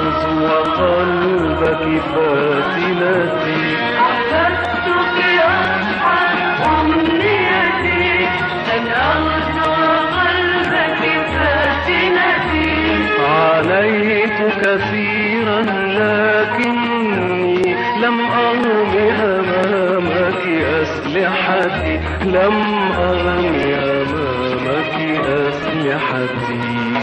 أغزو قلبك فاتنتي. أحببتك أصحى أمنيتي أن أغزو قلبك فاتنتي. عليت كثيرا لكني لم أرم أمامك أسلحتي، لم أرم أمامك أسلحتي.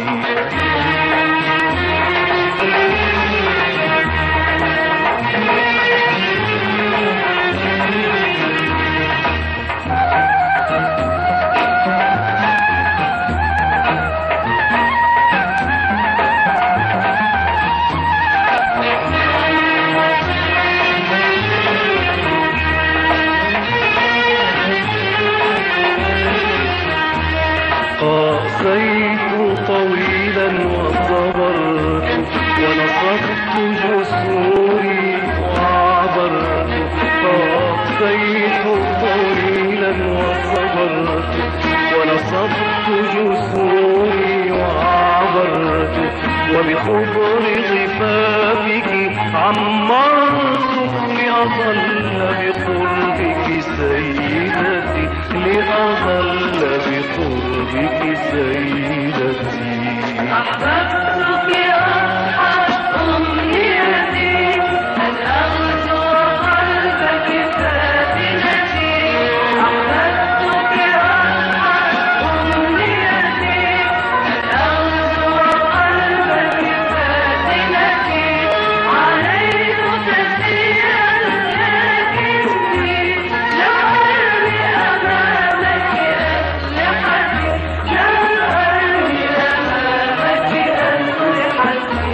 قاسيت طويلا وصبرت ونصبت جسوري وعبرت. قاسيت طويلا وصبرت ونصبت جسوري وعبرت. وبخبر غفافك عمرت لأظل بقربك سيدتي، لأظل بقربك سيدتي. أحببتك أصحى أمنيتي أن أغزو قلبك فاتنتي. أحببتك أصحى أمنيتي أن أغزو قلبك فاتنتي. عليت كثيرا لكني لم أرم أمامك أسلحتي، لم أرم أمامك أسلحتي.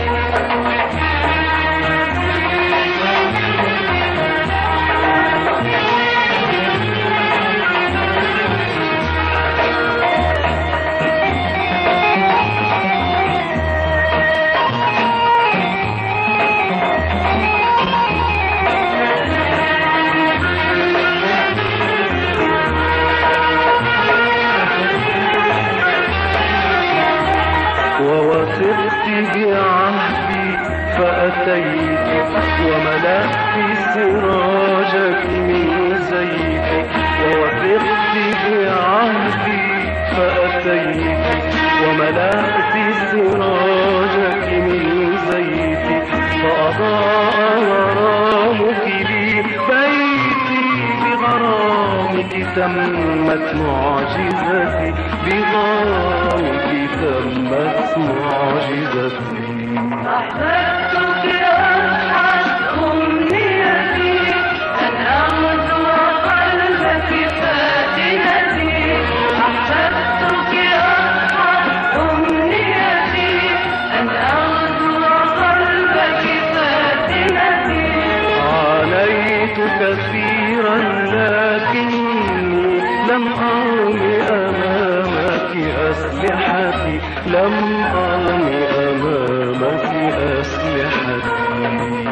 ووثقت بعهدي فأتيت وملأت سراجك من زيت. ووثقت بعهدي فأتيت وملأت سراجك من زيت. فأضاء غرامك لي بيتي، بغرامك تمت معجزتي، بغرامك تمت معجزتي. أحببتك أصحى أمنيتي أن أغزو قلبك فاتنتي. أحببتك أصحى أمنيتي أن أغزو قلبك فاتنتي. عليت كثيرا لكني لم أرم أمامك أسلحتي، لم أرم أمامك أسلحتي.